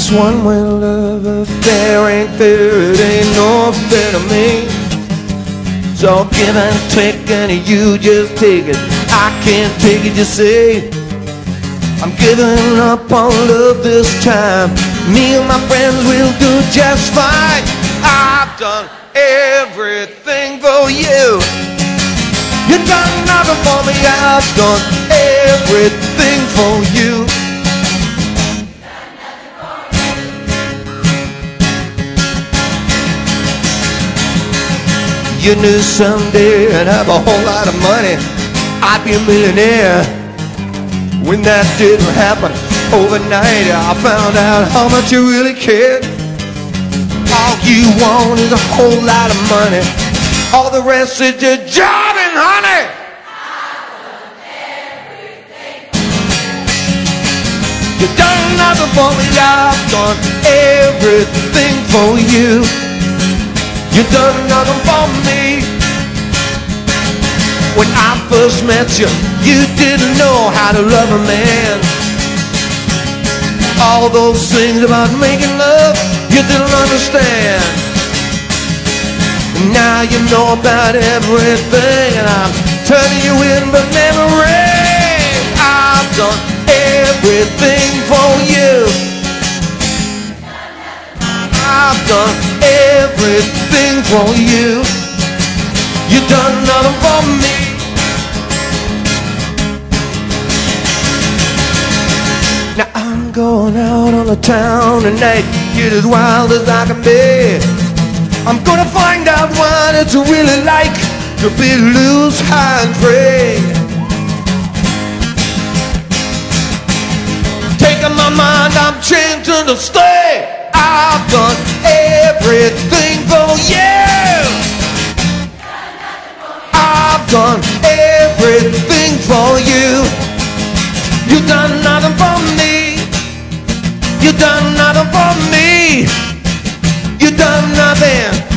This one-way love affair ain't fair, it ain't no fair to me. So give and take and you just take it. I can't take it, you say. I'm giving up on love this time. Me and my friends will do just fine. I've done everything for you. You've done nothing for me. I've done everything for you. You knew someday I'd have a whole lot of money, I'd be a millionaire. When that didn't happen overnight, I found out how much you really cared. All you want is a whole lot of money, all the rest is your job and honey. You've done nothing for me, I've done everything for you. You've done nothing for me. When I first met you, you didn't know how to love a man. All those things about making love, you didn't understand. Now you know about everything, and I'm turning you in but never rain. I've done everything for you. I've done everything for you. You've done nothing for me. Now I'm going out on the town tonight, get as wild as I can be. I'm gonna find out what it's really like to be loose, high and free. Taking my mind, I'm changing to stay. I've done everything for you. I've done everything for you. You've done nothing for me. You've done nothing for me. You've done nothing.